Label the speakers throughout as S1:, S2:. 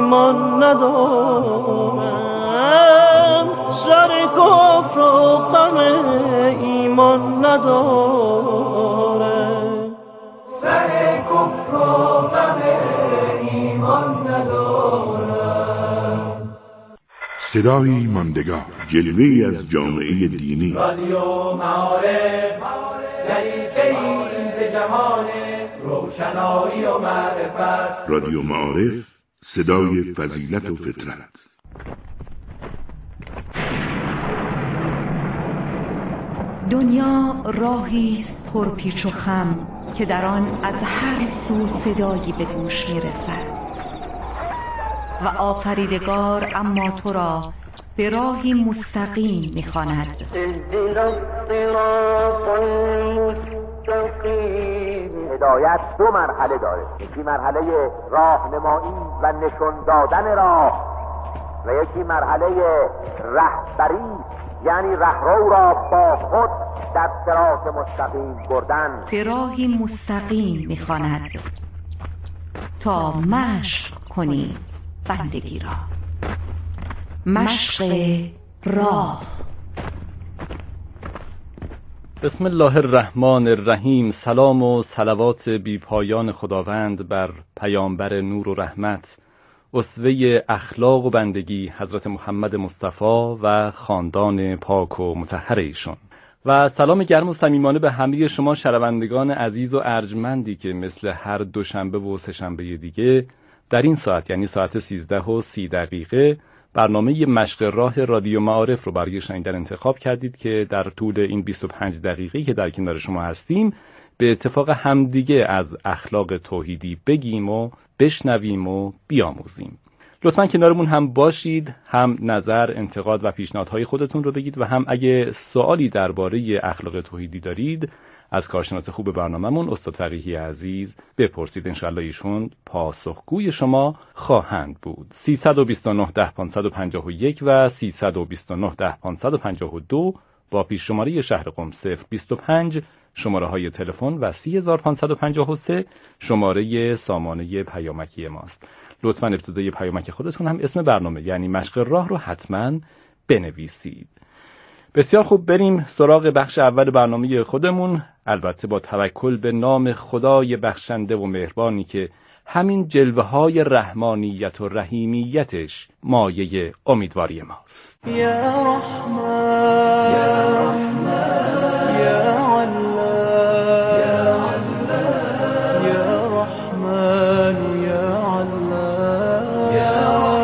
S1: ایمان ندارم، سر کفر و غم ایمان ندارم،
S2: سر کفر و غم ایمان ندارم.
S3: صدای ماندگار، جلوه‌ای از جامعه دینی.
S2: رادیو معارف، دریچه‌ای به جهان روشنایی و معرفت.
S3: رادیو معارف، صدای فضیلت و فطرت.
S4: دنیا راهی است پرپیچ و خم که در آن از هر سو صدایی به گوش میرسد و آفریدگار اما تو را به راهی مستقیم می‌خواند.
S5: اهدنا الصراط المستقیم.
S6: هدایت دو مرحله داره، یکی مرحله راهنمایی و نشون دادن راه و یکی مرحله رهبری، یعنی رهرو را با خود در صراط مستقیم بردن.
S4: به راهی مستقیم می‌خواند تا مشق کنی بندگی را. مشق راه.
S7: بسم الله الرحمن الرحیم. سلام و صلوات بی پایان خداوند بر پیامبر نور و رحمت، اسوه اخلاق و بندگی حضرت محمد مصطفی و خاندان پاک و مطهر ایشان، و سلام گرم و صمیمانه به همه شما شنوندگان عزیز و ارجمندی که مثل هر دوشنبه و سه‌شنبه دیگه در این ساعت، یعنی ساعت 13:30 برنامه مشق راه رادیو معارف رو برای شنیدن انتخاب کردید که در طول این 25 دقیقه‌ای که در کنار شما هستیم به اتفاق همدیگه از اخلاق توحیدی بگیم و بشنویم و بیاموزیم. لطفاً کنارمون هم باشید، هم نظر، انتقاد و پیشنهادهای خودتون رو بگید و هم اگه سوالی درباره اخلاق توحیدی دارید از کارشناس خوب برنامه‌مون استاد فقیهی عزیز بپرسید. انشالله ایشون پاسخگوی شما خواهند بود. 329 10 551 و 329 10 552 با پیش شماره شهر قم 025 شماره های تلفن و 30553 شماره سامانه پیامکی ماست. لطفاً ابتدای پیامک خودتون هم اسم برنامه یعنی مشق راه رو حتماً بنویسید. بسیار خوب، بریم سراغ بخش اول برنامه خودمون، البته با توکل به نام خدای بخشنده و مهربانی که همین جلوه‌های رحمانیت و رحیمیتش مایه امیدواری ماست.
S1: یا رحمان یا رحمان یا الله یا الله یا رحمان یا الله یا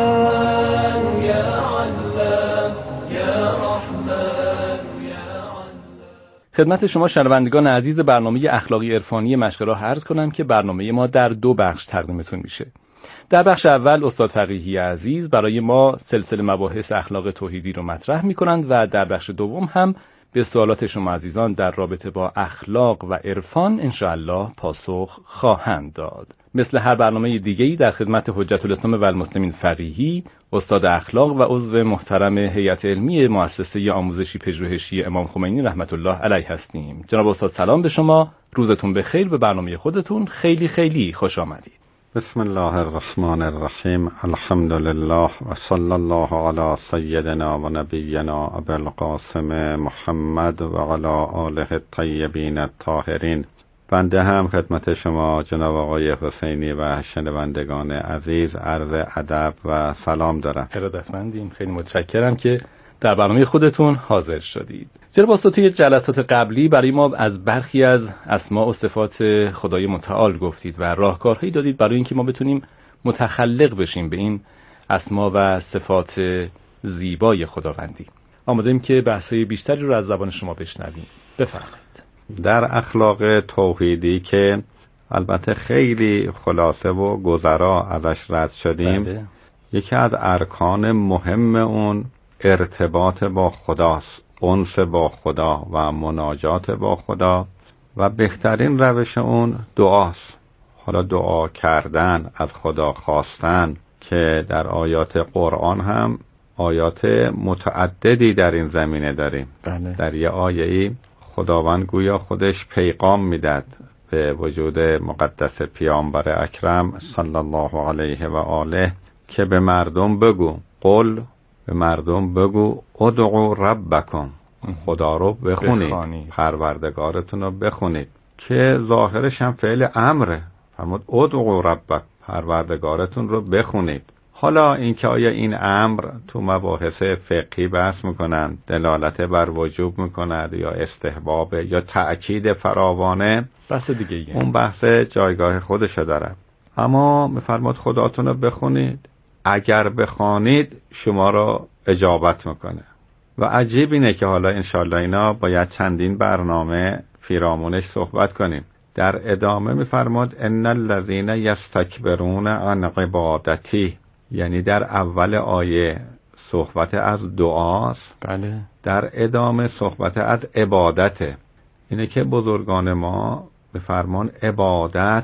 S1: رحمان یا الله یا رحمان یا الله.
S7: خدمت شما شنوندگان عزیز برنامه اخلاقی عرفانی مشق راه عرض کنم که برنامه ما در 2 بخش تقدیمتون میشه. در بخش اول استاد فقیهی عزیز برای ما سلسله مباحث اخلاق توحیدی رو مطرح میکنند و در بخش دوم هم به سوالات شما عزیزان در رابطه با اخلاق و عرفان انشاءالله پاسخ خواهند داد. مثل هر برنامه دیگه‌ای در خدمت حجت الاسلام و المسلمین فقیهی، استاد اخلاق و عضو محترم هیئت علمی مؤسسه آموزشی پژوهشی امام خمینی رحمت الله علیه هستیم. جناب استاد سلام به شما، روزتون بخیر، به برنامه خودتون خیلی خیلی خوش آمدید.
S8: بسم الله الرحمن الرحیم. الحمد لله و صلی الله علی سیدنا و نبینا ابی القاسم محمد و علی آله الطیبین الطاهرین. بنده هم خدمت شما جناب آقای حسینی و شنوندگان عزیز عرض ادب و سلام دارم.
S7: ارادتمندیم، خیلی متشکرم که در برنامه خودتون حاضر شدید. چرا با توی جلسات قبلی برای ما از برخی از اسماء و صفات خدای متعال گفتید و راهکارهایی دادید برای اینکه ما بتونیم متخلق بشیم به این اسما و صفات زیبای خداوندی. آماده‌ایم که بحث‌های بیشتری رو از زبان شما بشنویم. بفرمایید.
S8: در اخلاق توحیدی که البته خیلی خلاصه و گذرا ازش رد شدیم، یکی از ارکان مهم اون ارتباط با خداست، انس با خدا و مناجات با خدا، و بهترین روش اون دعاست. حالا دعا کردن، از خدا خواستن که در آیات قرآن هم آیات متعددی در این زمینه داریم. در یه آیه‌ای خداوند گویا خودش پیغام میداد به وجود مقدس پیامبر اکرم صلی الله علیه و آله که به مردم بگو، قل به مردم بگو ادعوا ربکم، خدا رو بخونید، پروردگارتون رو بخونید، که ظاهرش هم فعل امره. فرمود ادعوا ربک، پروردگارتون رو بخونید. حالا اینکه آیا این امر تو مباحث فقهی بحث میکنن، دلالت بر وجوب میکند یا استحباب یا تأکید فراوانه،
S7: بحث دیگه
S8: اون بحث جایگاه خودش داره. اما میفرماد خداتون رو بخونید، اگر بخوانید شما رو اجابت میکنه. و عجیب اینه که حالا انشالله اینا باید چندین برنامه پیرامونش صحبت کنیم. در ادامه میفرماد ان الذین یستکبرون عن عبادتی، یعنی در اول آیه صحبت از دعاست،
S7: بله.
S8: در ادامه صحبت از عبادته. اینه که بزرگان ما بفرمان عبادت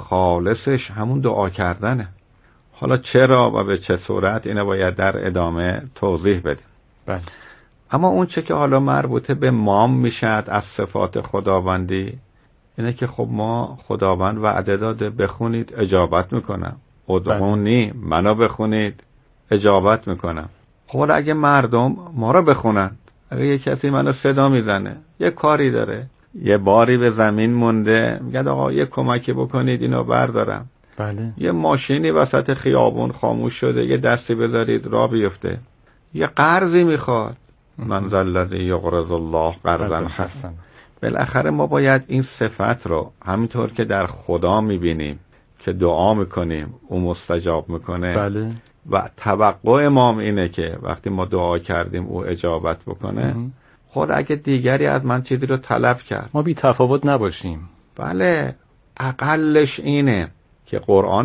S8: خالصش همون دعا کردنه. حالا چرا و به چه صورت اینه باید در ادامه توضیح بدیم.
S7: بله.
S8: اما اون چه که حالا مربوطه به مام میشد از صفات خداوندی، اینه که خب ما خداوند وعده داده بخونید اجابت میکنم، ادعونی منو بخونید اجابت میکنم. خب حالا اگه مردم ما رو بخونند، اگه یه کسی منو صدا میزنه، یه کاری داره، یه باری به زمین مونده، میگه آقا یه کمکی بکنید اینو بردارم،
S7: بله.
S8: یه ماشینی وسط خیابون خاموش شده، یه دستی بذارید راه بیفته، یه قرضی میخواد، من ذا الذی یقرض الله قرضا حسنا. بالاخره ما باید این صفت رو همینطور که در خدا میبینیم که دعا میکنیم او مستجاب میکنه،
S7: بله.
S8: و توقع ما اینه که وقتی ما دعا کردیم او اجابت بکنه. خود اگه دیگری از من چیزی رو طلب کرد،
S7: ما بی تفاوت نباشیم.
S8: بله، اقلش اینه که قرآن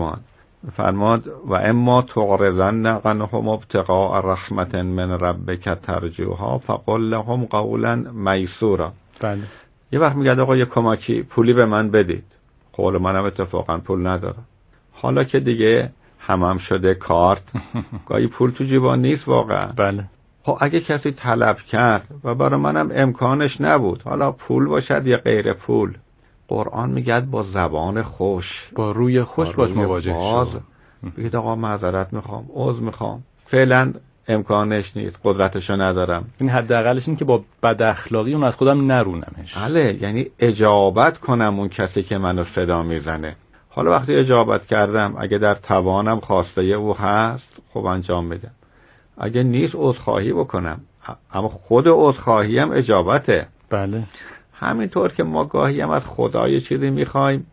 S8: میفرماد و اما تعرضن عنهم ابتغاء رحمت من ربک ترجوها فقل لهم قولا میسورا.
S7: بله.
S8: یه وقت میگه آقا یه کمکی پولی به من بدید، قول منم اتفاقا پول ندارم. حالا که دیگه هم شده کارت، گاهی پول تو جیبان نیست واقعا.
S7: بله.
S8: خب اگه کسی طلب کرد و برای منم امکانش نبود، حالا پول باشد یا غیر پول، قرآن میگه با زبان خوش،
S7: با روی خوش باش مواجه شو.
S8: بگید آقا معذرت میخوام، عذر میخوام، فعلا امکانش نیست، قدرتشو ندارم.
S7: این حداقلش این که با بد اخلاقی اون از خودم نرونمش.
S8: بله، یعنی اجابت کنم اون کسی که منو صدا میزنه. حالا وقتی اجابت کردم، اگه در توانم خواسته او هست، خب انجام میدم. اگه نیست عذرخواهی بکنم، اما خود عذرخواهی هم اجابته.
S7: بله.
S8: همینطور که ما گاهی هم از خدا یه چیزی میخوایم،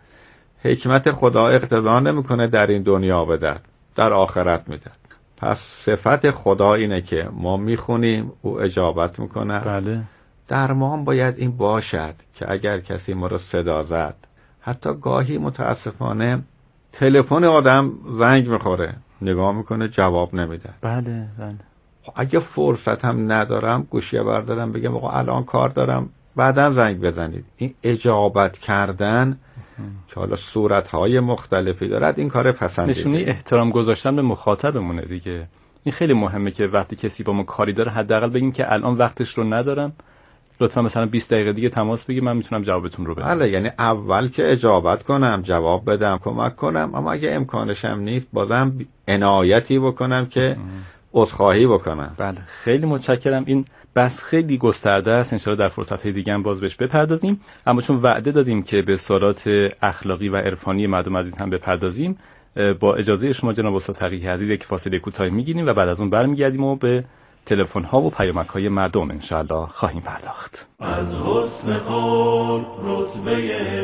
S8: حکمت خدا اقتضا نمیکنه در این دنیا بدهد، در آخرت میدهد. پس صفت خدا اینه که ما میخونیم او اجابت میکنه.
S7: بله.
S8: در ما هم باید این باشد که اگر کسی ما رو صدا زد، حتی گاهی متاسفانه تلفن آدم زنگ میخوره، نگاه میکنه جواب نمیده.
S7: بله بله.
S8: اگه فرصت هم ندارم گوشیه بردارم بگم آقا الان کار دارم بعداً زنگ بزنید. این اجابت کردن که حالا صورتهای مختلفی دارد، این کار پسندیده.
S7: نشونه احترام گذاشتن به مخاطبمونه دیگه. این خیلی مهمه که وقتی کسی با ما کاری داره حداقل بگیم که الان وقتش رو ندارم، لطفا مثلا 20 دقیقه دیگه تماس بگیر، من میتونم جوابتون رو بدم.
S8: بله، یعنی اول که اجابت کنم، جواب بدم، کمک کنم، اما اگه امکانش هم نیست بازم عنایتی بکنم که عذرخواهی بکنم.
S7: بله، خیلی متشکرم. این بحث خیلی گسترده است، ان شاءالله در فرصت‌های دیگه هم باز بهش بپردازیم، اما چون وعده دادیم که به سوالات اخلاقی و عرفانی مردم عزیز هم بپردازیم، با اجازه شما جناب استاد تقی‌ی عزیز یک فاصله کوتاهی میگیریم و بعد از اون برمیگردیم و به تلفن‌ها و پیامک‌های مردم انشاءالله خواهیم پرداخت.
S1: از حسن خلق رتبه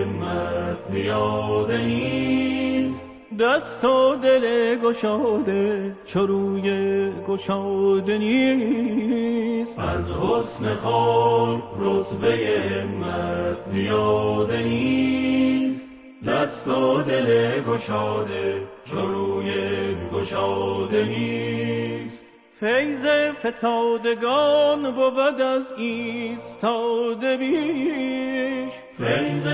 S1: همت زیاده نیست، دست و دل گشاده چو روی گشاده نیست. از حسن خلق رتبه همت زیاده نیست، دست و دل گشاده چو روی گشاده نیست. فیض فتادگان بود از ایستاده بیش، فیض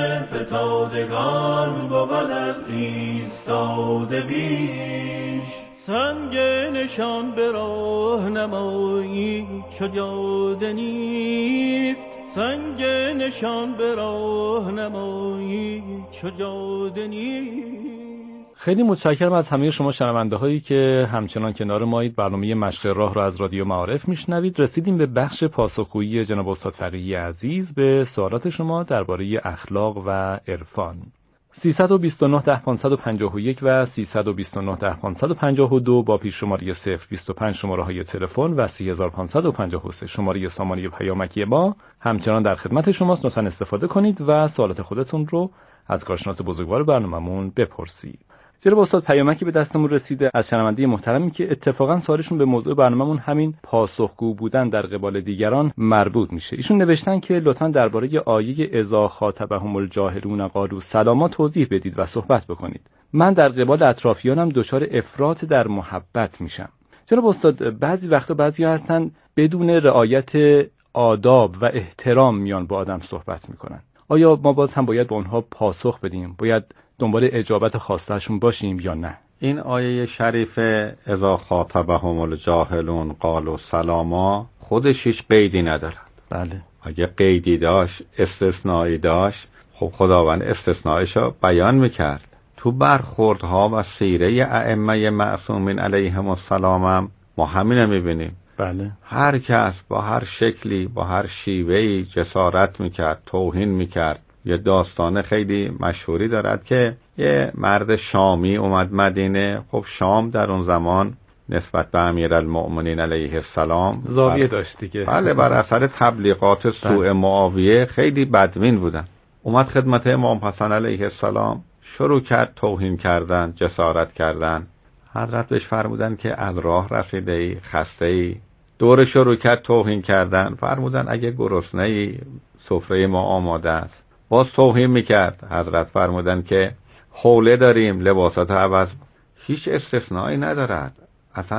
S1: فتادگان بود از ایستاده بیش. سنگ نشان به راه نمایی چو جاده نیست، سنگ نشان به راه نمایی چو جاده نیست.
S7: خیلی متشکرم از همه شما شنونده هایی که همچنان کنار مایید. برنامه مشق راه رو از رادیو معارف میشنوید. رسیدیم به بخش پاسخگویی جناب استاد فقیهی عزیز به سوالات شما درباره اخلاق و عرفان. 329 10 551 و 329 10 552 با پیش شماره 025 شماره های تلفن و 3553 شماره سامانه پیامکی ما همچنان در خدمت شماست. لطفاً استفاده کنید و سوالات خودتون رو از کارشناس بزرگوار برنامه‌مون بپرسید. جناب استاد پیامکی به دستمون رسیده از شنونده محترمی که اتفاقا سوالشون به موضوع برنامه‌مون همین پاسخگو بودن در قبال دیگران مربوط میشه. ایشون نوشتن که لطفاً درباره آیه اذا خاطبهم الجاهلون قالوا سلاما توضیح بدید و صحبت بکنید. من در قبال اطرافیانم دچار افراط در محبت میشم. جناب استاد بعضی وقتا بعضیا هستن بدون رعایت آداب و احترام میان با آدم صحبت میکنن. آیا ما باز هم باید به اونها پاسخ بدیم؟ باید دنبال اجابت خواستهشون باشیم یا نه؟
S8: این آیه شریف اذا خاطبهم الجاهلون قالوا سلاما خودش هیچ قیدی ندارد.
S7: بله.
S8: اگه قیدی داشت، استثنایی داشت، خب خداوند استثنایشو بیان میکرد. تو برخوردها و سیره ائمه معصومین علیهم السلام هم ما همینو میبینیم.
S7: بله.
S8: هر کس با هر شکلی، با هر شیوهی جسارت میکرد، توهین میکرد. یه داستان خیلی مشهوری دارد که یه مرد شامی اومد مدینه. خب شام در اون زمان نسبت به امیرالمؤمنین علیه السلام
S7: زاویه داشت دیگه.
S8: بله، بر اثر تبلیغات سوء معاویه خیلی بدبین بودن. اومد خدمت امام حسن علیه السلام، شروع کرد توهین کردن، جسارت کردن. حضرت بهش فرمودن که از راه رسیده ای، خسته ای. دور شروع کرد توهین کردن. فرمودن اگه گرسنه ای سفره ما آماده است. باز توهین میکرد. حضرت فرمودن که حوله داریم، لباسات عوض. هیچ استثنایی ندارد. اصلا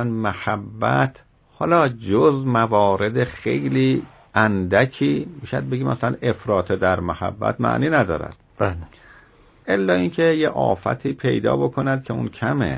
S8: محبت حالا جز موارد خیلی اندکی میشد بگیم مثلا افراط در محبت معنی ندارد.
S7: بله.
S8: الا اینکه یه آفتی پیدا بکند که اون کمه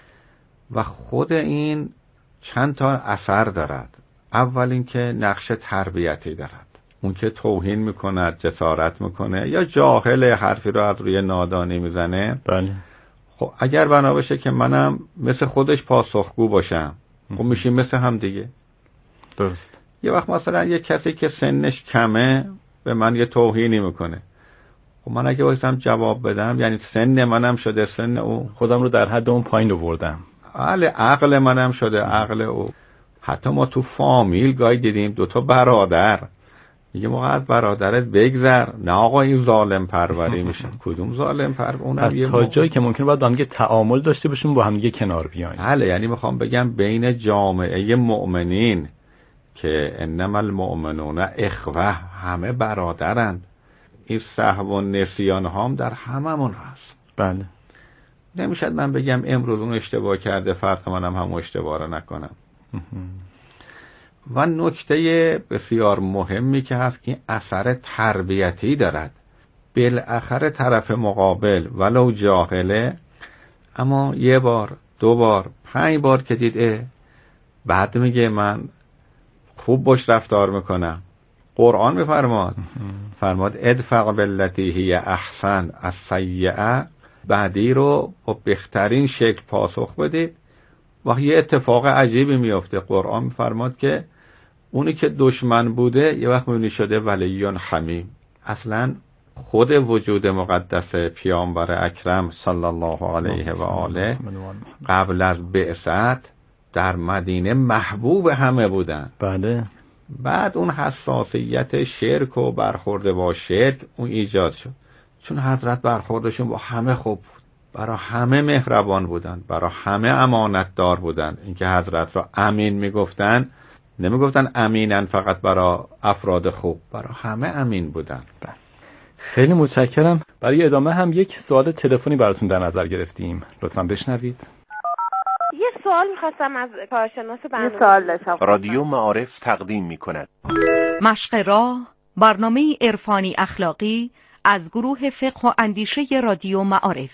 S8: و خود این چند تا اثر دارد. اول اینکه نقش تربیتی دارد. اون که توهین میکند، جسارت میکنه یا جاهل حرفی رو از روی نادانی میزنه.
S7: بله.
S8: خب اگر بنا بشه که منم مثل خودش پاسخگو باشم، خب میشیم مثل هم دیگه.
S7: درست.
S8: یه وقت مثلا یه کسی که سنش کمه به من یه توهینی میکنه، خب من اگه وایسم جواب بدم یعنی سن منم شده سن او،
S7: خودم رو در حد اون پایین آوردم.
S8: بله، عقل منم شده عقل او. حتی ما تو فامیل گاهی دیدیم دوتا برادر، میگه موقع از برادرت بگذر، نه آقا این ظالم پروری میشه. کدوم ظالم پرور؟ اونم یه
S7: تا جایی که ممکنه باید با هم تعامل داشته باشیم، با هم دیگه کنار بیایم.
S8: بله، یعنی میخوام بگم بین جامعه مؤمنین که انما المؤمنون اخوه، همه برادرند. این سهو و نسیان هم در هممون هست.
S7: بله.
S8: نمیشد من بگم امروز اون اشتباه کرده فرق منم هم اشتباه رو نکنم. و نکته بسیار مهمی که هست این اثر تربیتی دارد. بالاخره طرف مقابل ولو جاهله، اما یه بار، دو بار، 5 بار که دید بعد میگه من خوب باش رفتار میکنم. قرآن میفرماد ادفع بالتی هی احسن السیئه، بعدی رو با بهترین شکل پاسخ بدید. و یه اتفاق عجیبی میفته. قرآن میفرماد که اونی که دشمن بوده یه وقت میبینی شده ولیون حمیم. اصلا خود وجود مقدس پیامبر اکرم صلی الله علیه و آله قبل از بعثت در مدینه محبوب همه بودن.
S7: بله.
S8: بعد اون حساسیت شرک و برخورد با شرک اون ایجاد شد، چون حضرت برخوردشون با همه خوب بود، برای همه مهربان بودن، برای همه امانت دار بودن. اینکه حضرت را امین میگفتن، نمیگفتن امینن فقط برای افراد خوب، برای همه امین بودن.
S7: خیلی متشکرم. برای ادامه هم یک سوال تلفنی براتون در نظر گرفتیم، لطفاً بشنوید.
S9: یه سوال می‌خواستم از کارشناس برنامه.
S3: رادیو معارف تقدیم می‌کند
S4: مشق راه، برنامه عرفانی اخلاقی از گروه فقه و اندیشه رادیو معارف.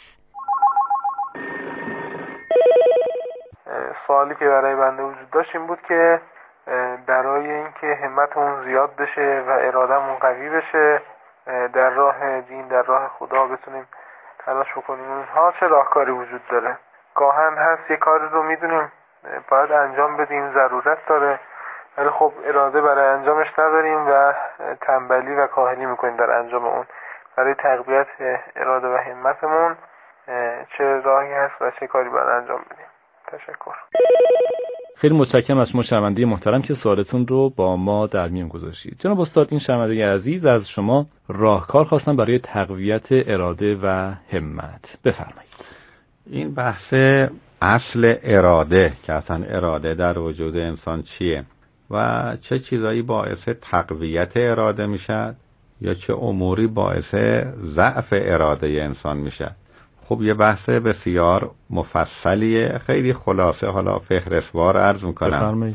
S10: سوالی که برای بنده وجود داشت این بود که برای اینکه همتمون زیاد بشه و ارادهمون قوی بشه در راه دین، در راه خدا، بتونیم تلاش بکنیم. اینها چه راهکاری وجود داره؟ گاهن هست یه کاری رو میدونیم باید انجام بدیم، ضرورت داره، ولی خب اراده برای انجامش نداریم و تنبلی و کاهلی میکنیم در انجام اون. برای تقویت اراده و همتمون چه راهی هست و چه کاری باید انجام بدیم؟ تشکر.
S7: خیلی متشکرم از شما شنونده محترم که سوالتون رو با ما در میون گذاشتید. جناب استاد، این شنونده عزیز از شما راهکار خواستن برای تقویت اراده و همت. بفرمایید.
S8: این بحث اصل اراده که اصلا اراده در وجود انسان چیه و چه چیزایی باعث تقویت اراده میشد یا چه اموری باعث ضعف اراده انسان میشد. خب یه بحث بسیار مفصلیه، خیلی خلاصه حالا فهرستوار عرض میکنم.
S7: بفرمایید.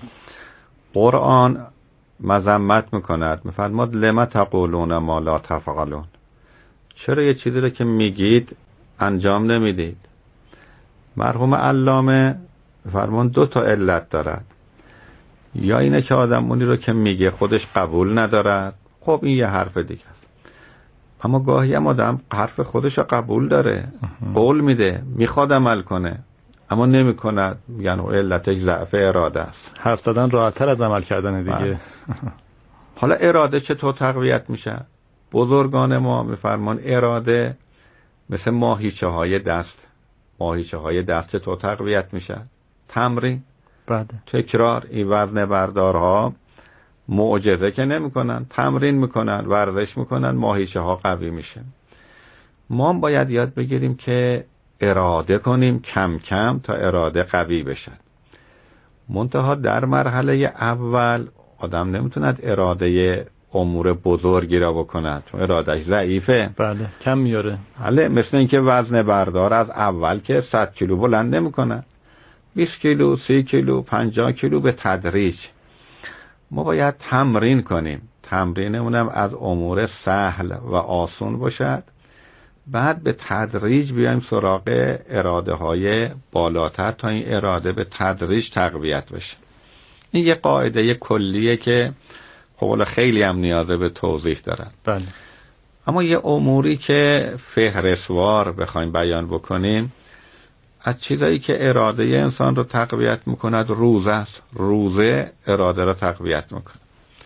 S8: قرآن مذمت میکند، میفرماد لما تقولون ما لا تفعلون، چرا یه چیزی رو که میگید انجام نمیدید؟ مرحوم علامه فرمان 2 علت دارد، یا اینه که آدم اونی رو که میگه خودش قبول ندارد، خب این یه حرف دیگه است، اما گاهی هم آدم حرف خودش رو قبول داره، قول میده، میخواد عمل کنه اما نمیکند، یعنی علتش ضعف اراده است.
S7: حرف زدن راحت‌تر از عمل کردن دیگه.
S8: حالا اراده چطور تقویت میشه؟ بزرگان ما میفرمان اراده مثل ماهیچه های دست، ماهیچه های دست چطور تقویت میشه؟ تمرین، تکرار. این وزن بردارها معجزه که نمیکنن، تمرین میکنن، ورزش میکنن، ماهیچه ها قوی میشه. ما باید یاد بگیریم که اراده کنیم کم کم تا اراده قوی بشه. منتها در مرحله اول آدم نمیتوند اراده امور بزرگی را بکند چون ارادهش ضعیفه.
S7: بله، کم میاره.
S8: بله، مثل اینکه وزن بردار از اول که 100 کیلو بلند نمیکنه، 20 کیلو، 30 کیلو، 50 کیلو به تدریج. ما باید تمرین کنیم، تمرینمونم از امور سهل و آسون باشد، بعد به تدریج بیایم سراغ اراده های بالاتر تا این اراده به تدریج تقویت بشه. این یه قاعده کلیه که خب خیلی هم نیازه به توضیح دارن.
S7: بله.
S8: اما یه اموری که فهرستوار بخوایم بیان بکنیم، از چیزایی که اراده انسان رو تقویت میکند روزه است. روزه اراده رو تقویت میکنه.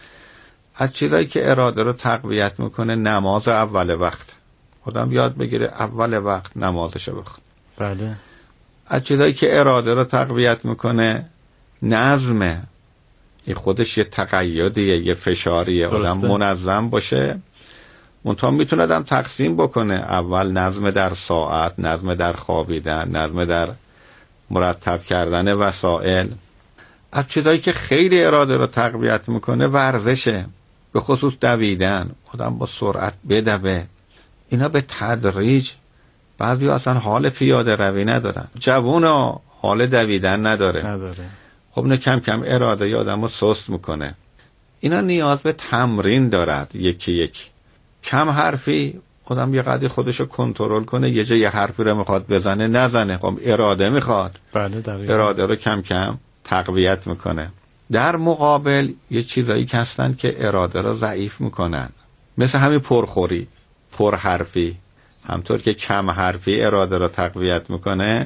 S8: از چیزایی که اراده رو تقویت میکنه نماز اول وقت. آدم یاد بگیره اول وقت نمازشو بخونه.
S7: بله.
S8: از چیزایی که اراده رو تقویت میکنه نظمه. این خودش یه تقییدیه، یه فشاریه. آدم منظم باشه. منتها میتونه آدم تقسیم بکنه، اول نظم در ساعت، نظم در خوابیدن، نظم در مرتب کردن وسایل. از چیزایی که خیلی اراده رو تقویت میکنه ورزشه، به خصوص دویدن. آدم با سرعت بدوه. اینا به تدریج. بعضی اصلا حال پیاده روی ندارن، جوونا حال دویدن نداره. خب نه کم کم اراده آدم رو سست میکنه. اینا نیاز به تمرین دارد. یکی یک کم حرفی آدم یه قدری خودشو کنترل کنه، یه جای حرفی رو میخواد بزنه نزنه. خب اراده میخواد.
S7: بله دقیقاً.
S8: اراده رو کم کم تقویت میکنه. در مقابل یه چیزایی که هستن که اراده رو ضعیف میکنن، مثل همین پرخوری، پرحرفی. همطور که کم حرفی اراده رو تقویت میکنه،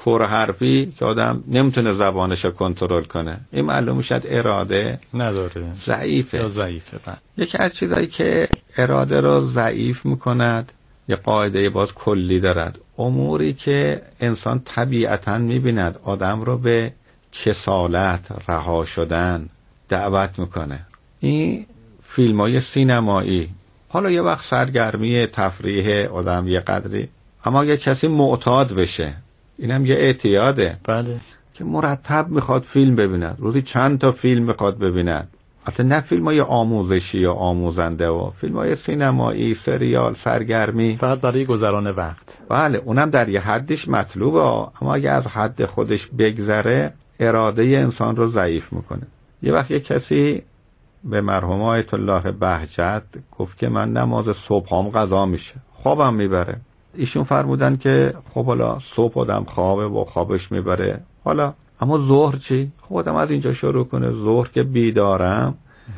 S8: پرحرفی که آدم نمیتونه زبانشو کنترل کنه، این معلوم میشه اراده
S7: نداره،
S8: ضعیفه.
S7: ضعیفه.
S8: یکی از چیزایی که اراده رو ضعیف میکند، یه قاعده باز کلی دارد. اموری که انسان طبیعتاً میبیند آدم رو به کسالت، رها شدن دعوت میکنه. این فیلمای سینمایی، حالا یه وقت سرگرمی تفریح آدم یه قدری، اما یه کسی معتاد بشه، اینم یه اعتیاده.
S7: بله.
S8: که مرتب میخواد فیلم ببیند، روزی چند تا فیلم میخواد ببیند. اصلا نه فیلمای آموزشی یا آموزنده و فیلمای سینمایی، سریال، سرگرمی،
S7: فقط برای گذران وقت.
S8: بله، اونم در یه حدش مطلوبه، اما اگه از حد خودش بگذره اراده انسان رو ضعیف میکنه. یه وقت یه کسی به مرحوم آیت الله بهجت گفت که من نماز صبحام قضا میشه، خوابم میبره. ایشون فرمودن که خب حالا صبح آدم خوابه و خوابش میبره، حالا اما ظهر چی؟ خب آدم از اینجا شروع کنه، ظهر که بیدارم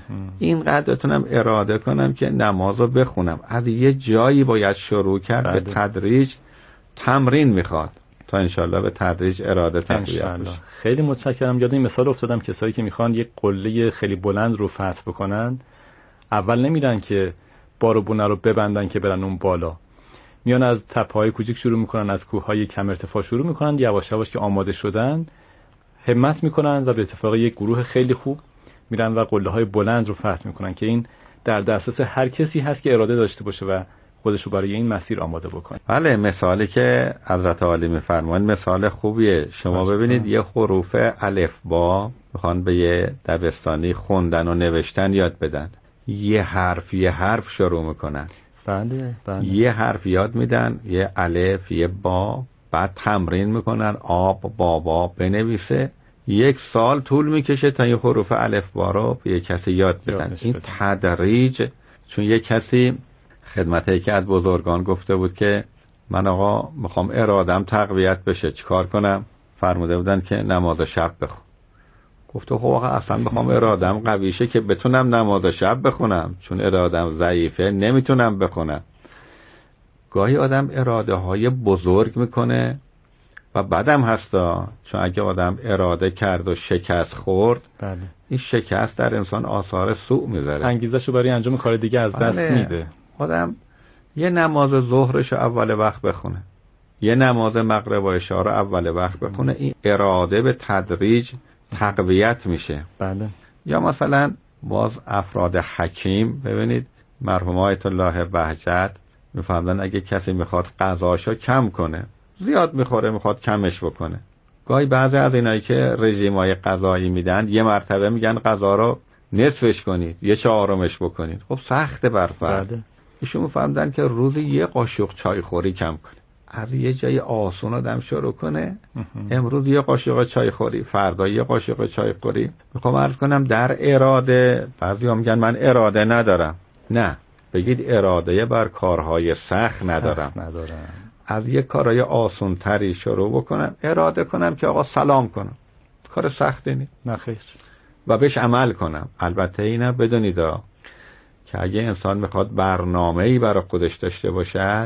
S8: اینقدر بتونم اراده کنم که نماز رو بخونم. از یه جایی باید شروع کرد. به تدریج تمرین میخواد تا انشالله به تدریج اراده تقویت بشه.
S7: خیلی متشکرم. یاد این مثال افتادم کسایی که میخوان یک قله خیلی بلند رو فتح بکنن، اول نمیرن که بار و بونه رو ببندن که برن اون بالا، میان از تپه‌های کوچیک شروع میکنن، از کوههای کم ارتفاع شروع میکنن، یواش یواش که آماده شدن همت میکنن و به اتفاق یک گروه خیلی خوب میرن و قله‌های بلند رو فتح میکنن که این در دسترس هر کسی هست که اراده داشته باشه و خودش رو برای این مسیر آماده بکنه.
S8: بله، مثالی که حضرت عالی میفرمایند مثال خوبیه. شما ببینید یه حروف الف با میخوان به یه دبستانی خوندن و نوشتن یاد بدن، یه حرف شروع میکنن.
S7: بله.
S8: یه حرف یاد میدن، یه الف، یه با، بعد تمرین میکنن آب بابا بنویسه. 1 سال طول میکشه تا یه حروف الف با رو به یه کسی یاد بدن. این تدریج، چون یه کسی خدمت که از بزرگان گفته بود که من آقا میخوام ارادم تقویت بشه، چیکار کنم؟ فرموده بودن که نماز شب بخون. گفته خب آقا اصلا میخوام ارادم قوی شه که بتونم نماز شب بخونم، چون ارادم ضعیفه نمیتونم بخونم. گاهی آدم اراده های بزرگ میکنه و بعدم هستا، چون اگه آدم اراده کرد و شکست خورد،
S7: بله،
S8: این شکست در انسان آثار سوء میذاره،
S7: انگیزشو برای انجام کار دیگه از دست میده.
S8: آدم یه نماز ظهرش اول وقت بخونه، یه نماز مغرب و عشا رو اول وقت بخونه، این اراده به تدریج تقویت میشه.
S7: بله.
S8: یا مثلا باز افراد حکیم، ببینید مرحوم آیت الله بهجت میفهمدن اگه کسی میخواد غذاشو کم کنه، زیاد میخوره میخواد کمش بکنه، گاهی بعضی از اینایی که رژیمای غذایی میدن یه مرتبه میگن غذا رو نصفش کنید، 1/4 بکنید. خب سخته بر فرد.
S7: بله.
S8: ایشون میفهمدن که روزی یه قاشق چای خوری کم کنه، از یه جای آسون آدم شروع کنه. امروز یه قاشق چای خوری، فردا یه قاشق چای خوری. میخوام عرض کنم در اراده، بعضیا میگن من اراده ندارم، نه، بگید اراده بر کارهای سخت ندارم. از یه کارهای آسون تری شروع بکنم، اراده کنم که آقا سلام کنم، کار سختی نیست،
S7: نه خیر،
S8: و بهش عمل کنم. البته اینه بدونید که اگه انسان میخواد برنامه‌ای برای خودش داشته باشد،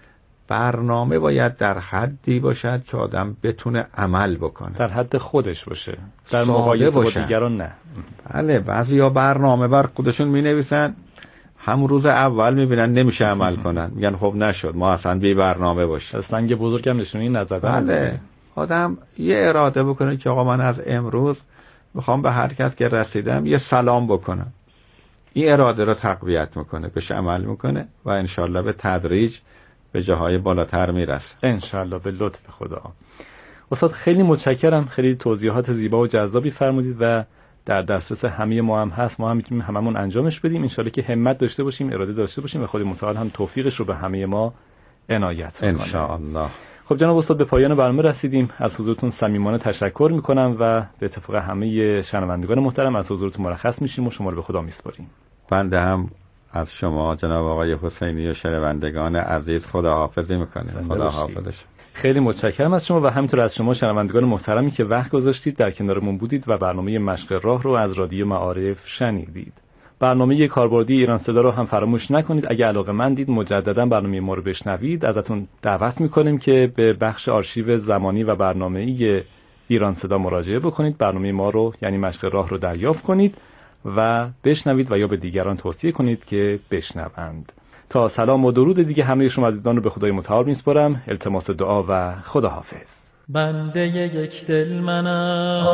S8: برنامه باید در حدی باشد که آدم بتونه عمل بکنه،
S7: در حد خودش باشه، در مقایسه با دیگران نه.
S8: بله، بعضیا برنامه بر خودشون مینویسن، همون روز اول میبینن نمیشه عمل کنن، میگن خب نشد، ما اصلا بی برنامه باشیم.
S7: سنگ بزرگم نشونی نزدن.
S8: بله، آدم یه اراده بکنه که آقا من از امروز میخوام به هر کس که رسیدم یه سلام بکنم. این اراده رو تقویت میکنه، بهش عمل میکنه و انشالله به تدریج به جاهای بالاتر میرسه.
S7: انشالله به لطف خدا. استاد خیلی متشکرم، خیلی توضیحات زیبا و جذابی فرمودید و در دسترس همه ما هم هست، ما هم میتونیم هممون انجامش بدیم. انشالله که همت داشته باشیم، اراده داشته باشیم و خود متعال هم توفیقش رو به همه ما عنایت کنه
S8: انشاءالله.
S7: خب جناب استاد، به پایان برنامه رسیدیم. از حضورتون صمیمانه تشکر میکنم و به اتفاق همه شنوندگان محترم از حضورتون مرخص میشیم و شما رو به خدا میسپاریم.
S8: بنده هم از شما جناب آقای حسینی و شنوندگان عزیز خداحافظی میکنیم. خداحافظ.
S7: خیلی متشکرم از شما و همینطور از شما شنوندگان محترمی که وقت گذاشتید در کنارمون بودید و برنامه مشق راه رو از رادیو معارف شنیدید. برنامه کاربردی ایران صدا رو هم فراموش نکنید. اگه علاقه‌مندید مجددا برنامه ما رو بشنوید، ازتون دعوت میکنیم که به بخش آرشیو زمانی و برنامه‌ای ایران صدا مراجعه بکنید. برنامه ما رو یعنی مشق راه رو دریافت کنید و بشنوید و یا به دیگران توصیه کنید که بشنوند. تا سلام و درود دیگه همه شما عزیزان رو به خدای متعال میسپارم. التماس دعا و خداحافظ.
S1: بنده یک دل منم،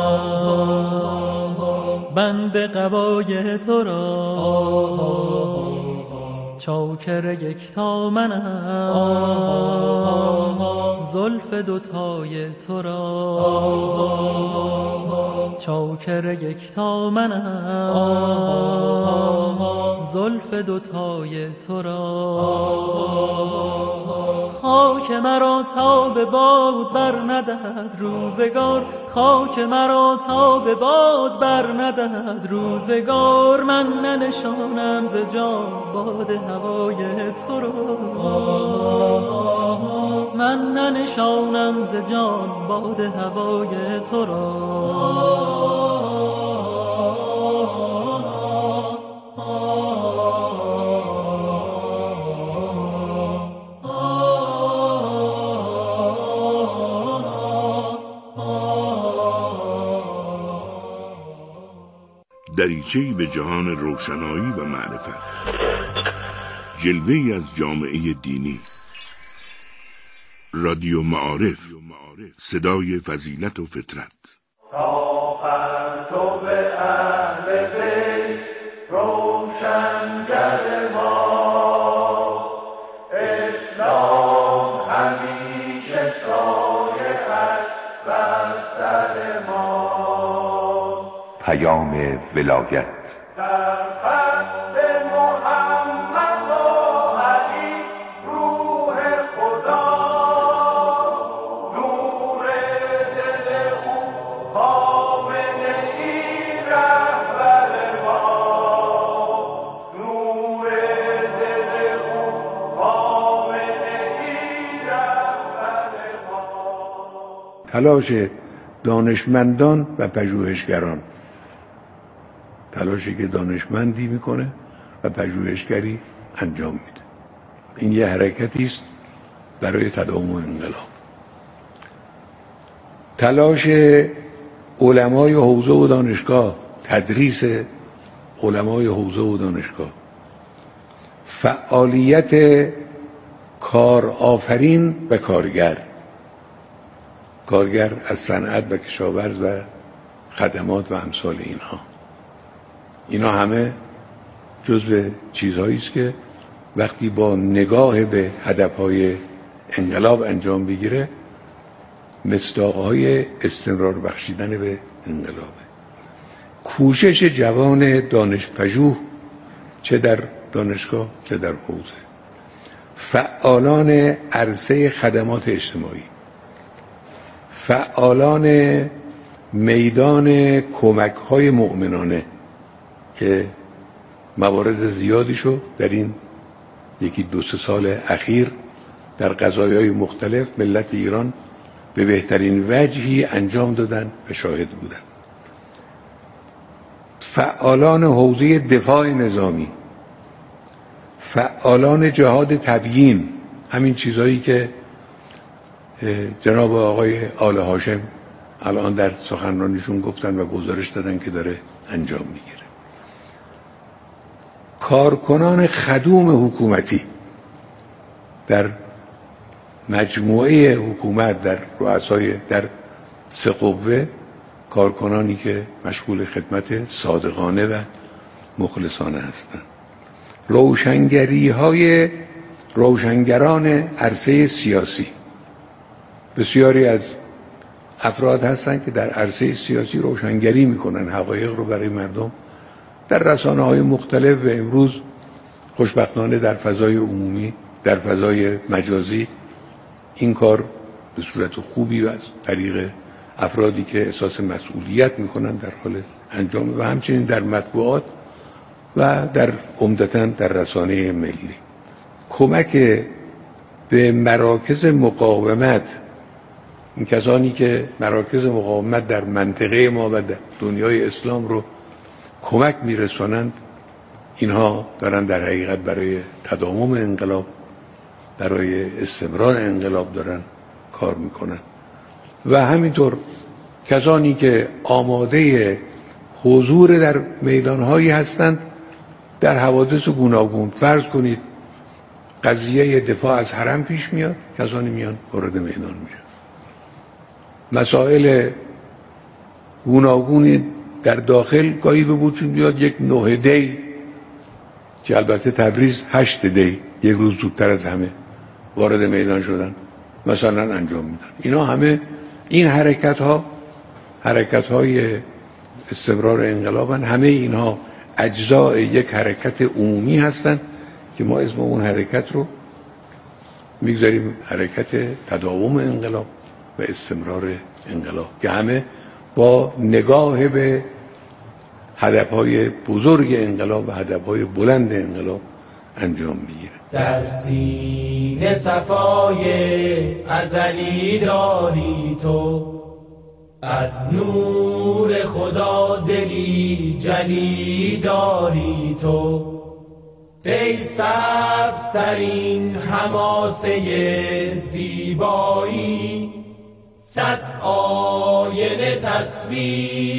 S1: بنده قبای تو را، چاکر یکتا منم، زلف دوتای تو را، چاکر یکتا منم، زلف دوتای تو را. خاک مرا تا به باد بر ندهد روزگار، خاک مرا تا به باد بر ندهد روزگار، من ننشانم ز جان باد هوای تو را، من ننشانم ز جان باد هوای تو را.
S3: دریچه‌ای به جهان روشنایی و معرفت، جلوه‌ای از جامعه دینی. رادیو معارف، صدای فضیلت و فطرت.
S2: تا پرتو اهل بیت روشنگر ما، اسلام همیشه سایه‌اش بر سر ما.
S3: پیام ولایت
S2: در خط محمد و علی روح خدا، نور دل او خامنه ای رهبر ما، نور دل او خامنه ای رهبر ما.
S11: تلاش دانشمندان و پژوهشگران، تلاشی که دانشمندی میکنه و پژوهشگری انجام میده. این یه حرکتی است برای تداوم انقلاب. تلاش علمای حوزه و دانشگاه، تدریس علمای حوزه و دانشگاه، فعالیت کارآفرین و کارگر از صنعت و کشاورز و خدمات و امثال اینا همه جزو چیزهایی است که وقتی با نگاه به هدفهای انقلاب انجام بگیره مصداقهای استمرار بخشیدن به انقلابه. کوشش جوان دانشپژوه چه در دانشگاه چه در حوزه، فعالان عرصه خدمات اجتماعی، فعالان میدان کمک‌های مؤمنانه که موارد زیادیشو در این یکی دو سه سال اخیر در قضایای مختلف ملت ایران به بهترین وجهی انجام دادن و شاهد بودن. فعالان حوزه دفاع نظامی، فعالان جهاد تبیین، همین چیزهایی که جناب آقای آل هاشم الان در سخنرانیشون گفتن و گزارش دادن که داره انجام میگیره. کارکنان خدوم حکومتی در مجموعه حکومت، در رؤسای در سه قوه، کارکنانی که مشغول خدمت صادقانه و مخلصانه هستند. روشنگران عرصه سیاسی، بسیاری از افراد هستند که در عرصه سیاسی روشنگری میکنن، حقایق رو برای مردم در رسانه‌های مختلف و امروز خوشبختانه در فضای عمومی، در فضای مجازی این کار به صورت خوبی و از طریق افرادی که احساس مسئولیت میکنن در حال انجام، و همچنین در مطبوعات و در عمدتاً در رسانه ملی. کمک به مراکز مقاومت، این کسانی که مراکز مقاومت در منطقه ما و در دنیای اسلام رو کمک میرسونند، اینها دارن در حقیقت برای تداوم انقلاب، برای استمرار انقلاب دارن کار میکنن. و همینطور کسانی که آماده حضور در میدانهایی هستند در حوادث گوناگون. فرض کنید قضیه دفاع از حرم پیش میاد، کسانی میان وارد میدان میشن. مسائل گوناگونی در داخل گاهی به وجود میاد، یک 9 دی که البته تبریز 8 دی، یک روز زودتر از همه وارد میدان شدن مثلا انجام میدن. اینا همه این حرکت های استمرار انقلابن. همه اینها اجزاء یک حرکت عمومی هستند که ما اسم اون حرکت رو میگذاریم حرکت تداوم انقلاب و استمرار انقلاب، که همه با نگاه به هدفهای بزرگ انقلاب و هدفهای بلند انقلاب انجام میگیره.
S2: در سینه صفای ازلی داری تو، از نور خدا دلی جلی داری تو، ای سبزترین حماسه زیبایی، صد آینه تصویر